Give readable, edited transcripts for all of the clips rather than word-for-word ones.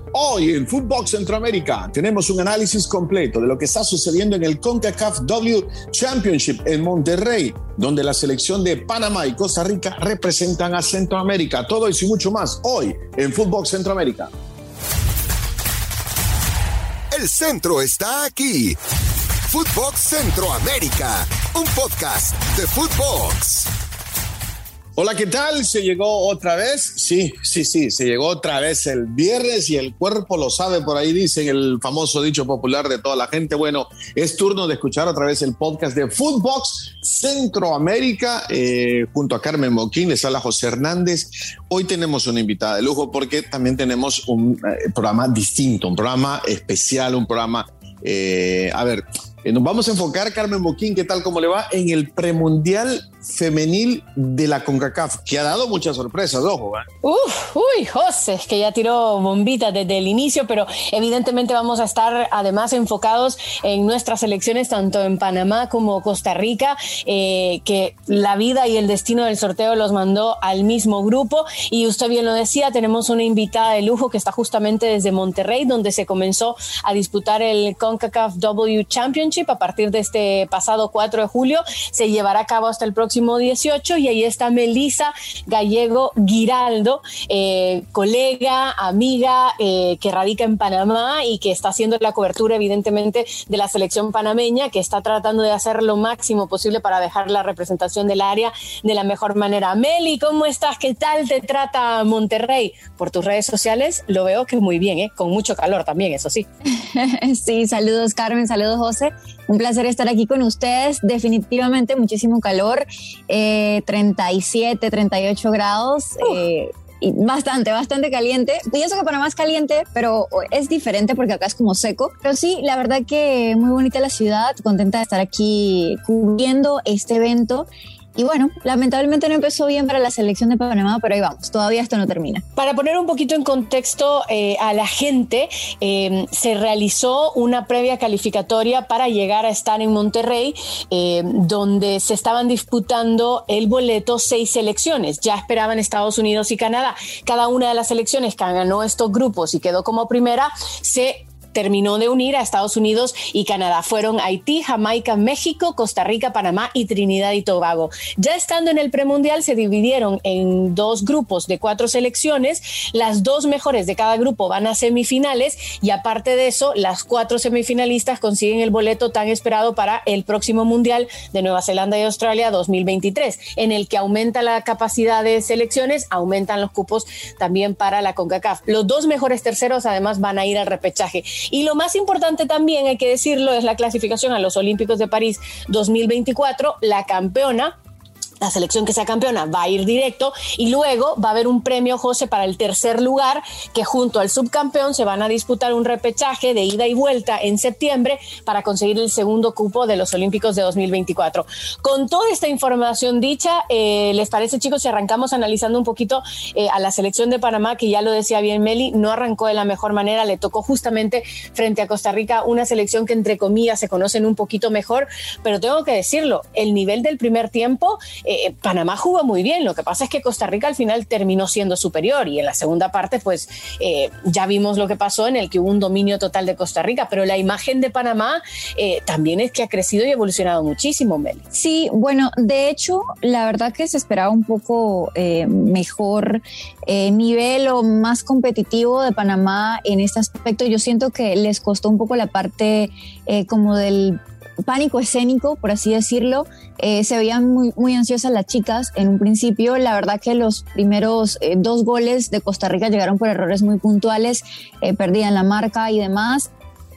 Hoy en Footbox Centroamérica tenemos un análisis completo de lo que está sucediendo en el CONCACAF W Championship en Monterrey, donde la selección de Panamá y Costa Rica representan a Centroamérica. Todo eso y mucho más hoy en Footbox Centroamérica. El centro está aquí. Footbox Centroamérica, un podcast de Footbox. Hola, ¿qué tal? ¿Se llegó otra vez? Sí, se llegó otra vez el viernes y el cuerpo lo sabe, por ahí dicen el famoso dicho popular de toda la gente. Bueno, es turno de escuchar otra vez el podcast de Footbox Centroamérica junto a Carmen Moquín, les habla José Hernández. Hoy tenemos una invitada de lujo porque también tenemos un programa distinto, un programa especial, un programa... nos vamos a enfocar, Carmen Moquín, ¿qué tal? ¿Cómo le va? En el premundial femenil de la CONCACAF, que ha dado muchas sorpresas, ojo. Uy, José, es que ya tiró bombitas desde el inicio, pero evidentemente vamos a estar además enfocados en nuestras selecciones, tanto en Panamá como Costa Rica, que la vida y el destino del sorteo los mandó al mismo grupo. Y usted bien lo decía, tenemos una invitada de lujo que está justamente desde Monterrey, donde se comenzó a disputar el CONCACAF W Championship. A partir de este pasado 4 de julio se llevará a cabo hasta el próximo 18 y ahí está Melissa Gallego Giraldo, colega, amiga, que radica en Panamá y que está haciendo la cobertura evidentemente de la selección panameña, que está tratando de hacer lo máximo posible para dejar la representación del área de la mejor manera. Meli, ¿cómo estás? ¿Qué tal te trata Monterrey? Por tus redes sociales lo veo que muy bien, con mucho calor también, eso sí. Sí, saludos Carmen, saludos José. Un placer estar aquí con ustedes. Definitivamente muchísimo calor, 37, 38 grados, y bastante caliente. Pienso que Panamá es caliente, pero es diferente porque acá es como seco. Pero sí, la verdad que muy bonita la ciudad, contenta de estar aquí cubriendo este evento. Y bueno, lamentablemente no empezó bien para la selección de Panamá, pero ahí vamos, todavía esto no termina. Para poner un poquito en contexto a la gente, se realizó una previa calificatoria para llegar a estar en Monterrey, donde se estaban disputando el boleto 6 selecciones. Ya esperaban Estados Unidos y Canadá. Cada una de las selecciones que ganó estos grupos y quedó como primera, se terminó de unir a Estados Unidos y Canadá. Fueron Haití, Jamaica, México, Costa Rica, Panamá y Trinidad y Tobago. Ya estando en el premundial se dividieron en 2 grupos de 4 selecciones. Las 2 mejores de cada grupo van a semifinales y aparte de eso, las 4 semifinalistas consiguen el boleto tan esperado para el próximo mundial de Nueva Zelanda y Australia 2023, en el que aumenta la capacidad de selecciones, aumentan los cupos también para la CONCACAF. Los 2 mejores terceros además van a ir al repechaje. Y lo más importante también, hay que decirlo, es la clasificación a los Olímpicos de París 2024. La campeona, la selección que sea campeona, va a ir directo y luego va a haber un premio, José, para el tercer lugar, que junto al subcampeón se van a disputar un repechaje de ida y vuelta en septiembre para conseguir el segundo cupo de los Olímpicos de 2024. Con toda esta información dicha, ¿les parece, chicos, si arrancamos analizando un poquito a la selección de Panamá, que ya lo decía bien Meli, no arrancó de la mejor manera, le tocó justamente frente a Costa Rica, una selección que entre comillas se conocen un poquito mejor, pero tengo que decirlo, el nivel del primer tiempo, Panamá jugó muy bien, lo que pasa es que Costa Rica al final terminó siendo superior y en la segunda parte pues ya vimos lo que pasó, en el que hubo un dominio total de Costa Rica, pero la imagen de Panamá también es que ha crecido y evolucionado muchísimo, Meli. Sí, bueno, de hecho la verdad que se esperaba un poco mejor nivel o más competitivo de Panamá en este aspecto. Yo siento que les costó un poco la parte como del pánico escénico, por así decirlo. Se veían muy ansiosas las chicas en un principio. La verdad que los primeros 2 goles de Costa Rica llegaron por errores muy puntuales, perdían la marca y demás.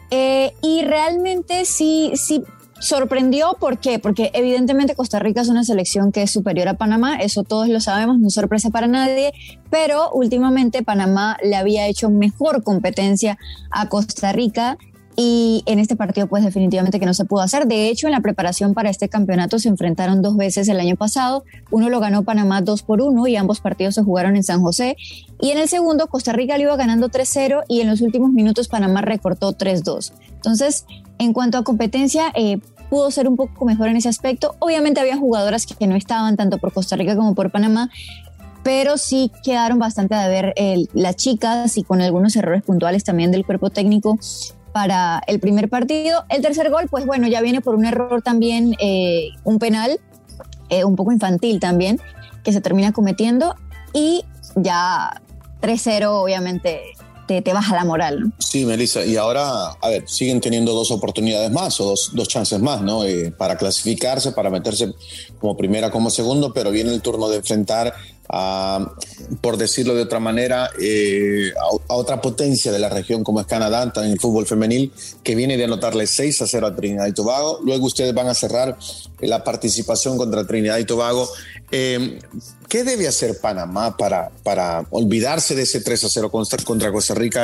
Y realmente sí sorprendió. ¿Por qué? Porque evidentemente Costa Rica es una selección que es superior a Panamá, eso todos lo sabemos, no es sorpresa para nadie, pero últimamente Panamá le había hecho mejor competencia a Costa Rica y en este partido pues definitivamente que no se pudo hacer. De hecho, en la preparación para este campeonato se enfrentaron 2 veces el año pasado. Uno lo ganó Panamá 2-1 y ambos partidos se jugaron en San José. Y en el segundo Costa Rica lo iba ganando 3-0 y en los últimos minutos Panamá recortó 3-2. Entonces, en cuanto a competencia, pudo ser un poco mejor en ese aspecto. Obviamente había jugadoras que no estaban tanto por Costa Rica como por Panamá, pero sí quedaron bastante a ver las chicas y con algunos errores puntuales también del cuerpo técnico para el primer partido. El tercer gol, pues bueno, ya viene por un error también, un penal, un poco infantil también, que se termina cometiendo, y ya 3-0 obviamente te baja la moral, ¿no? Sí, Melissa, y ahora, a ver, siguen teniendo 2 oportunidades más o dos chances más, ¿no? Para clasificarse, para meterse como primera, como segundo, pero viene el turno de enfrentar a, por decirlo de otra manera, a otra potencia de la región como es Canadá, en el fútbol femenil, que viene de anotarle 6-0 a Trinidad y Tobago. Luego ustedes van a cerrar la participación contra Trinidad y Tobago. ¿Qué debe hacer Panamá para olvidarse de ese 3-0 contra Costa Rica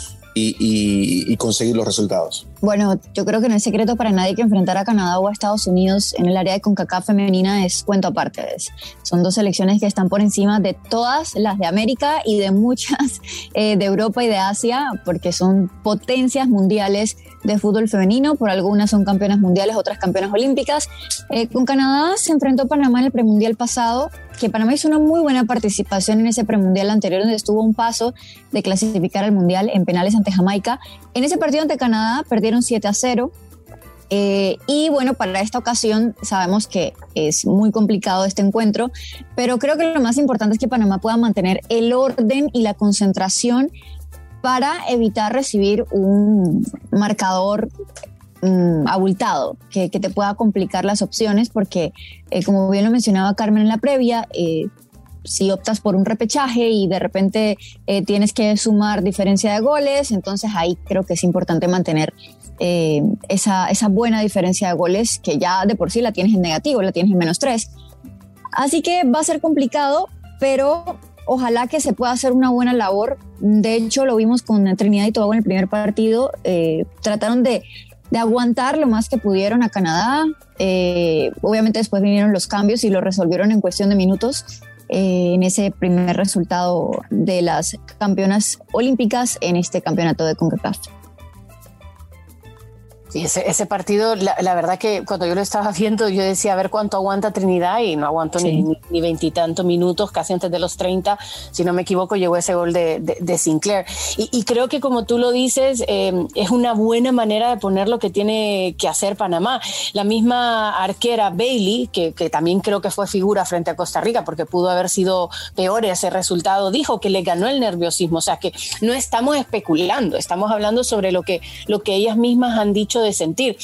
y conseguir los resultados? Bueno, yo creo que no es secreto para nadie que enfrentar a Canadá o a Estados Unidos en el área de CONCACAF femenina es cuento aparte. Son 2 selecciones que están por encima de todas las de América y de muchas de Europa y de Asia, porque son potencias mundiales de fútbol femenino. Por algunas son campeonas mundiales, otras campeonas olímpicas. Con Canadá se enfrentó a Panamá en el premundial pasado, que Panamá hizo una muy buena participación en ese premundial anterior, donde estuvo un paso de clasificar al mundial en penales ante Jamaica. En ese partido ante Canadá perdieron 7-0. Y bueno, para esta ocasión sabemos que es muy complicado este encuentro, pero creo que lo más importante es que Panamá pueda mantener el orden y la concentración para evitar recibir un marcador abultado que te pueda complicar las opciones, porque como bien lo mencionaba Carmen en la previa, si optas por un repechaje y de repente tienes que sumar diferencia de goles, entonces ahí creo que es importante mantener esa buena diferencia de goles, que ya de por sí la tienes en negativo, la tienes en -3. Así que va a ser complicado, pero ojalá que se pueda hacer una buena labor. De hecho, lo vimos con Trinidad y Tobago en el primer partido. Trataron de aguantar lo más que pudieron a Canadá. Obviamente después vinieron los cambios y lo resolvieron en cuestión de minutos en ese primer resultado de las campeonas olímpicas en este campeonato de CONCACAF. Sí, ese partido, la verdad que cuando yo lo estaba viendo, yo decía a ver cuánto aguanta Trinidad, y no aguantó ni 20 y tantos minutos, casi antes de los 30, si no me equivoco, llegó ese gol de Sinclair. Y creo que, como tú lo dices, es una buena manera de poner lo que tiene que hacer Panamá. La misma arquera Bailey, que también creo que fue figura frente a Costa Rica, porque pudo haber sido peor ese resultado, dijo que le ganó el nerviosismo. O sea, que no estamos especulando, estamos hablando sobre lo que ellas mismas han dicho de sentir.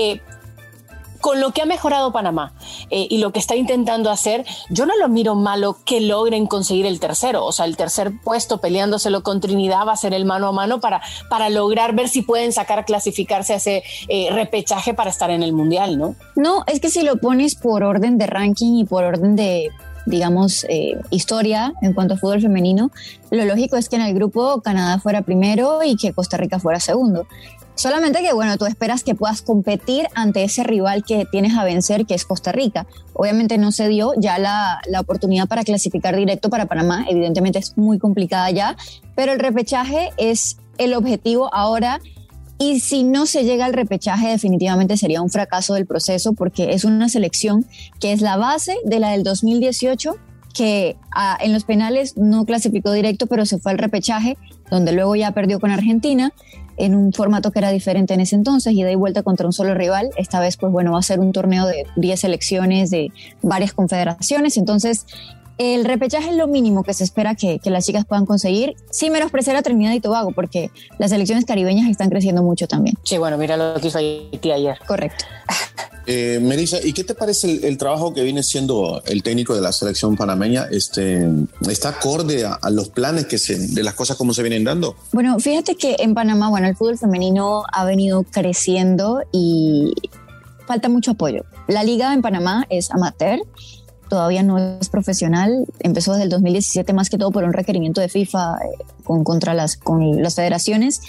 Con lo que ha mejorado Panamá y lo que está intentando hacer, yo no lo miro malo que logren conseguir el tercero. O sea, el tercer puesto peleándoselo con Trinidad va a ser el mano a mano para lograr ver si pueden clasificarse a ese repechaje para estar en el Mundial, ¿no? No, es que si lo pones por orden de ranking y por orden de, digamos, historia en cuanto a fútbol femenino, lo lógico es que en el grupo Canadá fuera primero y que Costa Rica fuera segundo. Solamente que, bueno, tú esperas que puedas competir ante ese rival que tienes a vencer, que es Costa Rica. Obviamente no se dio ya la oportunidad para clasificar directo para Panamá. Evidentemente es muy complicada ya, pero el repechaje es el objetivo ahora. Y si no se llega al repechaje, definitivamente sería un fracaso del proceso, porque es una selección que es la base de la del 2018, que en los penales no clasificó directo, pero se fue al repechaje, donde luego ya perdió con Argentina, en un formato que era diferente en ese entonces, ida y vuelta contra un solo rival. Esta vez, pues bueno, va a ser un torneo de 10 selecciones de varias confederaciones. Entonces, el repechaje es lo mínimo que se espera que las chicas puedan conseguir, sin menospreciar a Trinidad y Tobago, porque las selecciones caribeñas están creciendo mucho también. Sí, bueno, mira lo que hizo Haití ayer. Correcto. Melissa, ¿y qué te parece el trabajo que viene siendo el técnico de la selección panameña? ¿Está acorde a los planes de las cosas como se vienen dando? Bueno, fíjate que en Panamá, bueno, el fútbol femenino ha venido creciendo y falta mucho apoyo. La liga en Panamá es amateur, todavía no es profesional, empezó desde el 2017 más que todo por un requerimiento de FIFA con las federaciones,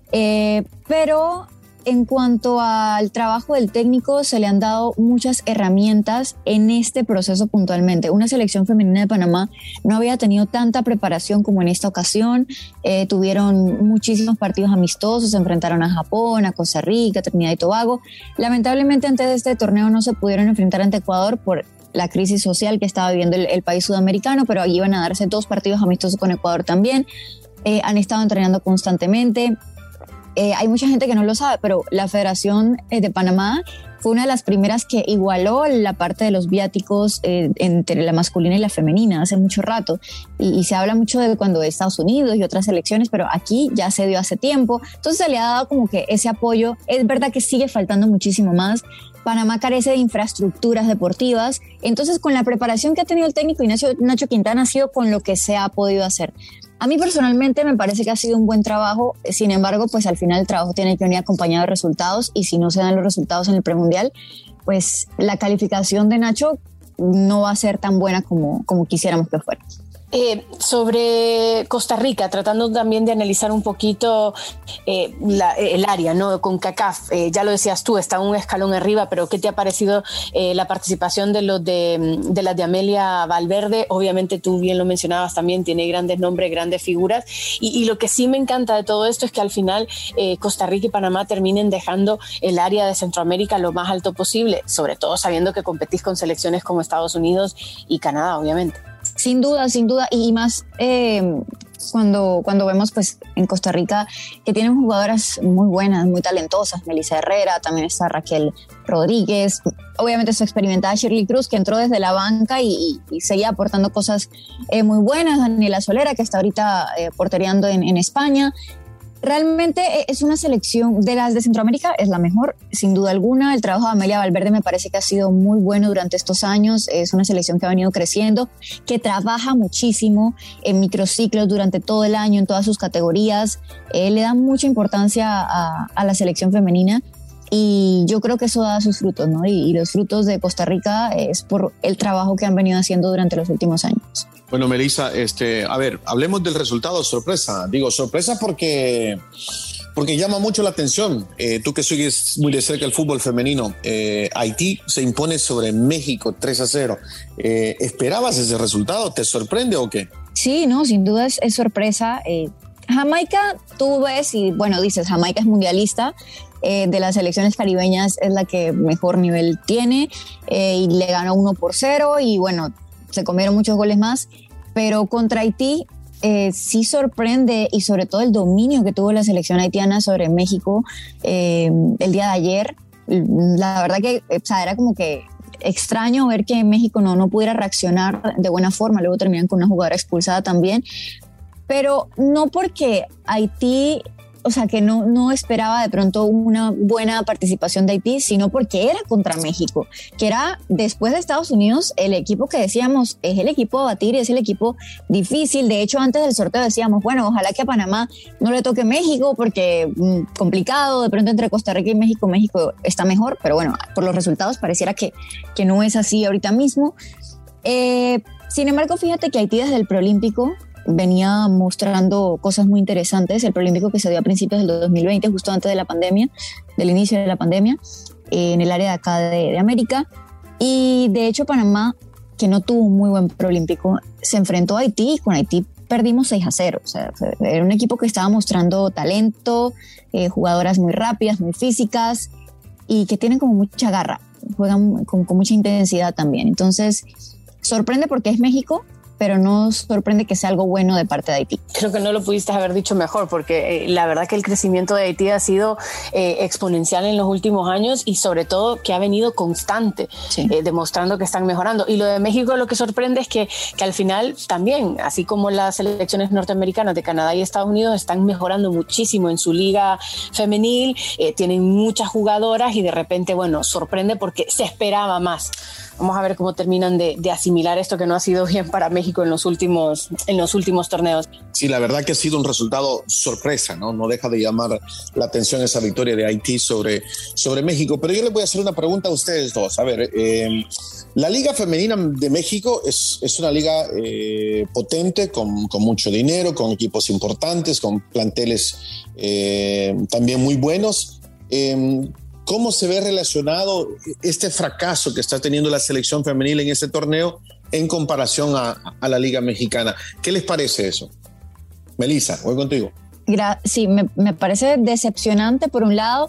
pero en cuanto al trabajo del técnico, se le han dado muchas herramientas en este proceso puntualmente. Una selección femenina de Panamá no había tenido tanta preparación como en esta ocasión. Tuvieron muchísimos partidos amistosos, se enfrentaron a Japón, a Costa Rica, a Trinidad y Tobago. Lamentablemente, antes de este torneo no se pudieron enfrentar ante Ecuador por la crisis social que estaba viviendo el país sudamericano, pero allí iban a darse 2 partidos amistosos con Ecuador también. Han estado entrenando constantemente. Hay mucha gente que no lo sabe, pero la Federación de Panamá fue una de las primeras que igualó la parte de los viáticos entre la masculina y la femenina hace mucho rato. Y se habla mucho de cuando Estados Unidos y otras selecciones, pero aquí ya se dio hace tiempo. Entonces se le ha dado como que ese apoyo. Es verdad que sigue faltando muchísimo más. Panamá carece de infraestructuras deportivas. Entonces, con la preparación que ha tenido el técnico Nacho Quintana, ha sido con lo que se ha podido hacer. A mí personalmente me parece que ha sido un buen trabajo. Sin embargo, pues al final el trabajo tiene que venir acompañado de resultados, y si no se dan los resultados en el premundial, pues la calificación de Nacho no va a ser tan buena como quisiéramos que fuera. Sobre Costa Rica, tratando también de analizar un poquito el área, ¿no? Con CONCACAF, ya lo decías tú, está un escalón arriba, pero ¿qué te ha parecido la participación de las de Amelia Valverde? Obviamente tú bien lo mencionabas también, tiene grandes nombres, grandes figuras, y lo que sí me encanta de todo esto es que al final Costa Rica y Panamá terminen dejando el área de Centroamérica lo más alto posible, sobre todo sabiendo que competís con selecciones como Estados Unidos y Canadá, obviamente. Sin duda, y más cuando vemos pues en Costa Rica que tienen jugadoras muy buenas, muy talentosas. Melissa Herrera, también está Raquel Rodríguez, obviamente su experimentada Shirley Cruz, que entró desde la banca y seguía aportando cosas muy buenas. Daniela Solera, que está ahorita portereando en España. Realmente es una selección de las de Centroamérica, es la mejor, sin duda alguna. El trabajo de Amelia Valverde me parece que ha sido muy bueno durante estos años. Es una selección que ha venido creciendo, que trabaja muchísimo en microciclos durante todo el año, en todas sus categorías. Le da mucha importancia a la selección femenina, y yo creo que eso da sus frutos, ¿no? Y los frutos de Costa Rica es por el trabajo que han venido haciendo durante los últimos años. Bueno, Melissa, a ver, hablemos del resultado, sorpresa. Digo sorpresa porque llama mucho la atención. Tú que sigues muy de cerca el fútbol femenino, Haití se impone sobre México 3-0. ¿Esperabas ese resultado? ¿Te sorprende o qué? Sí, no, sin duda es sorpresa. Jamaica, tú ves y bueno, dices, Jamaica es mundialista. De las selecciones caribeñas es la que mejor nivel tiene, y le ganó 1-0 y bueno, se comieron muchos goles más, pero contra Haití sí sorprende, y sobre todo el dominio que tuvo la selección haitiana sobre México el día de ayer. La verdad que era como que extraño ver que México no pudiera reaccionar de buena forma. Luego terminan con una jugadora expulsada también, pero no porque Haití, o sea, que no esperaba de pronto una buena participación de Haití, sino porque era contra México, que era, después de Estados Unidos, el equipo que decíamos es el equipo a batir, es el equipo difícil. De hecho, antes del sorteo decíamos, bueno, ojalá que a Panamá no le toque México, porque complicado, de pronto entre Costa Rica y México está mejor, pero bueno, por los resultados pareciera que no es así ahorita mismo. Sin embargo, fíjate que Haití desde el preolímpico venía mostrando cosas muy interesantes. El preolímpico que se dio a principios del 2020, justo antes de la pandemia, del inicio de la pandemia, en el área de acá de América. Y de hecho Panamá, que no tuvo un muy buen preolímpico, se enfrentó a Haití, y con Haití perdimos 6-0. O sea, era un equipo que estaba mostrando talento, jugadoras muy rápidas, muy físicas, y que tienen como mucha garra, juegan con mucha intensidad también. Entonces sorprende porque es México, pero no sorprende que sea algo bueno de parte de Haití. Creo que no lo pudiste haber dicho mejor, porque la verdad que el crecimiento de Haití ha sido exponencial en los últimos años, y sobre todo que ha venido constante, sí, demostrando que están mejorando. Y lo de México, lo que sorprende es que al final también, así como las selecciones norteamericanas de Canadá y Estados Unidos, están mejorando muchísimo en su liga femenil, tienen muchas jugadoras, y de repente, bueno, sorprende porque se esperaba más. Vamos a ver cómo terminan de asimilar esto que no ha sido bien para México en los últimos torneos. Sí, la verdad que ha sido un resultado sorpresa, ¿no? No deja de llamar la atención esa victoria de Haití sobre México. Pero yo les voy a hacer una pregunta a ustedes dos. A ver, la Liga Femenina de México es una liga potente, con mucho dinero, con equipos importantes, con planteles también muy buenos. ¿Cómo se ve relacionado este fracaso que está teniendo la selección femenil en ese torneo en comparación a la Liga Mexicana? ¿Qué les parece eso? Melissa, voy contigo. Sí, me parece decepcionante por un lado,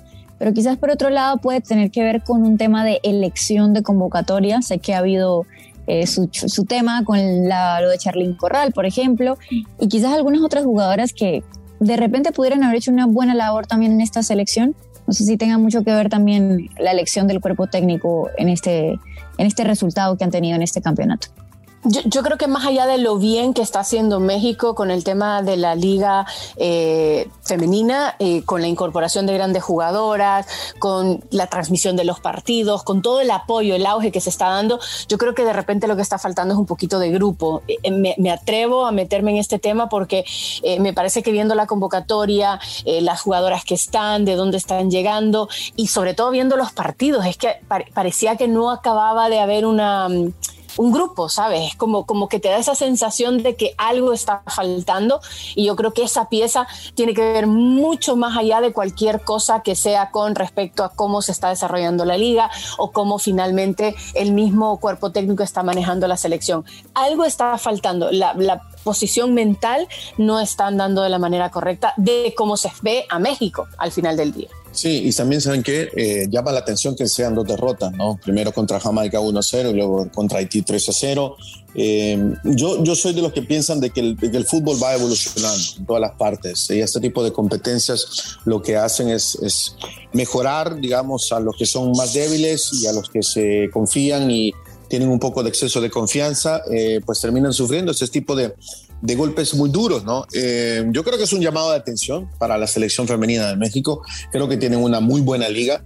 pero quizás por otro lado puede tener que ver con un tema de elección de convocatoria. Sé que ha habido su tema con lo de Charlín Corral, por ejemplo, y quizás algunas otras jugadoras que de repente pudieran haber hecho una buena labor también en esta selección. No sé si tenga mucho que ver también la elección del cuerpo técnico en este resultado que han tenido en este campeonato. Yo creo que más allá de lo bien que está haciendo México con el tema de la liga femenina, con la incorporación de grandes jugadoras, con la transmisión de los partidos, con todo el apoyo, el auge que se está dando, yo creo que de repente lo que está faltando es un poquito de grupo. Me atrevo a meterme en este tema porque me parece que viendo la convocatoria, las jugadoras que están, de dónde están llegando y sobre todo viendo los partidos, es que parecía que no acababa de haber un grupo, ¿sabes? Es como que te da esa sensación de que algo está faltando, y yo creo que esa pieza tiene que ver mucho más allá de cualquier cosa que sea con respecto a cómo se está desarrollando la liga o cómo finalmente el mismo cuerpo técnico está manejando la selección. Algo está faltando, la posición mental no está andando de la manera correcta de cómo se ve a México al final del día. Sí, y también saben que llama la atención que sean 2 derrotas, ¿no? Primero contra Jamaica 1-0 y luego contra Haití 3-0. Yo soy de los que piensan de que el fútbol va evolucionando en todas las partes, y este tipo de competencias lo que hacen es mejorar, digamos, a los que son más débiles y a los que se confían y tienen un poco de exceso de confianza, pues terminan sufriendo este tipo de golpes muy duros, ¿no? Yo creo que es un llamado de atención para la selección femenina de México. Creo que tienen una muy buena liga,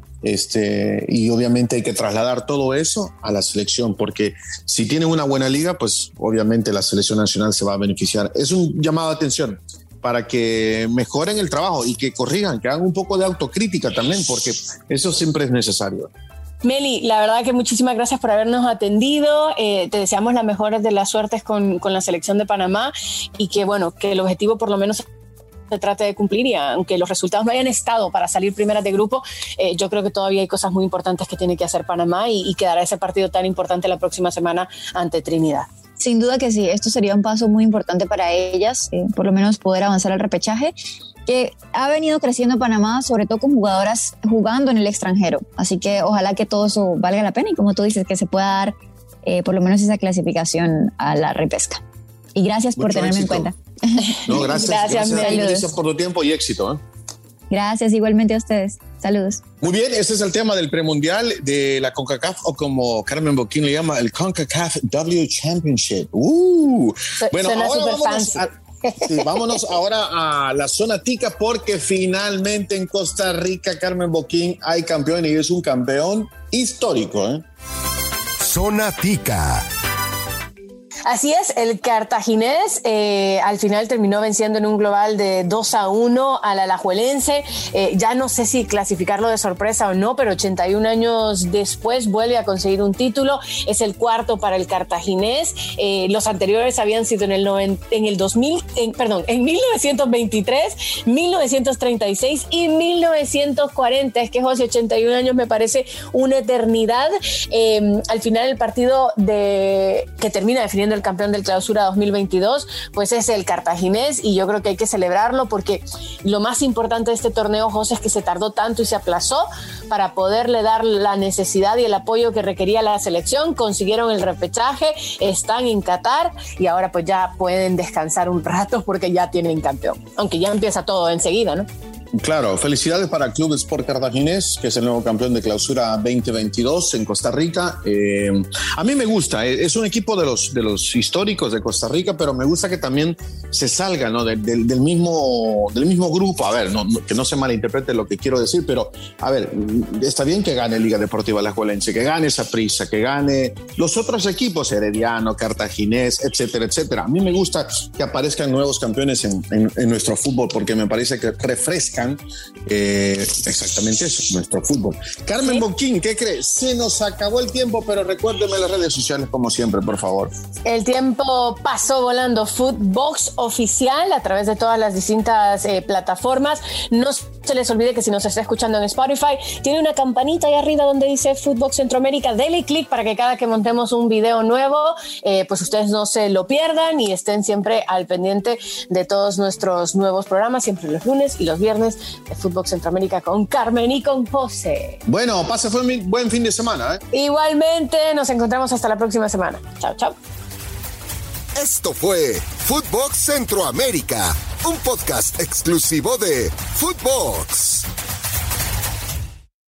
y obviamente hay que trasladar todo eso a la selección, porque si tienen una buena liga, pues obviamente la selección nacional se va a beneficiar. Es un llamado de atención para que mejoren el trabajo y que corrijan, que hagan un poco de autocrítica también, porque eso siempre es necesario. Meli, la verdad que muchísimas gracias por habernos atendido. Te deseamos la mejor de las suertes con la selección de Panamá, y que el objetivo por lo menos se trate de cumplir, y aunque los resultados no hayan estado para salir primeras de grupo, yo creo que todavía hay cosas muy importantes que tiene que hacer Panamá, y quedará ese partido tan importante la próxima semana ante Trinidad. Sin duda que sí, esto sería un paso muy importante para ellas, por lo menos poder avanzar al repechaje, que ha venido creciendo Panamá, sobre todo con jugadoras jugando en el extranjero. Así que ojalá que todo eso valga la pena, y como tú dices, que se pueda dar por lo menos esa clasificación a la repesca. Y gracias por tenerme éxito en cuenta. No, gracias por tu tiempo y éxito, ¿eh? Gracias, igualmente a ustedes. Saludos. Muy bien, ese es el tema del premundial de la CONCACAF, o como Carmen Boquín le llama, el CONCACAF W Championship. Bueno, ahora vámonos ahora a la zona tica, porque finalmente en Costa Rica, Carmen Boquín, hay campeón, y es un campeón histórico, ¿eh? Zona tica. Así es, el Cartaginés al final terminó venciendo en un global de 2-1 al Alajuelense. Ya no sé si clasificarlo de sorpresa o no, pero 81 años después vuelve a conseguir un título. Es el cuarto para el Cartaginés. Los anteriores habían sido en 1923, 1936 y 1940. Es que, José, 81 años me parece una eternidad. Al final el partido que termina definiendo el campeón del Clausura 2022, pues es el Cartaginés, y yo creo que hay que celebrarlo, porque lo más importante de este torneo, José, es que se tardó tanto y se aplazó para poderle dar la necesidad y el apoyo que requería la selección. Consiguieron el repechaje, están en Qatar, y ahora pues ya pueden descansar un rato porque ya tienen campeón, aunque ya empieza todo enseguida, ¿no? Claro, felicidades para el Club Sport Cartaginés, que es el nuevo campeón de Clausura 2022 en Costa Rica. A mí me gusta, es un equipo de los históricos de Costa Rica, pero me gusta que también se salga, ¿no? del mismo grupo. A ver, que no se malinterprete lo que quiero decir, pero a ver, está bien que gane Liga Deportiva Alajuelense, que gane Saprissa, que gane los otros equipos, Herediano, Cartaginés, etcétera, etcétera. A mí me gusta que aparezcan nuevos campeones en nuestro fútbol, porque me parece que refresca exactamente eso, nuestro fútbol. Carmen Boquín, ¿qué crees? Se nos acabó el tiempo, pero recuérdeme las redes sociales como siempre, por favor. El tiempo pasó volando. Footbox Oficial a través de todas las distintas plataformas. Nos se les olvide que si nos está escuchando en Spotify, tiene una campanita ahí arriba donde dice Footbox Centroamérica. Dele click para que cada que montemos un video nuevo, pues ustedes no se lo pierdan y estén siempre al pendiente de todos nuestros nuevos programas, siempre los lunes y los viernes de Footbox Centroamérica con Carmen y con José. Bueno, pase buen fin de semana. Igualmente, nos encontramos hasta la próxima semana. Chao, chao. Esto fue Footbox Centroamérica, un podcast exclusivo de Footbox.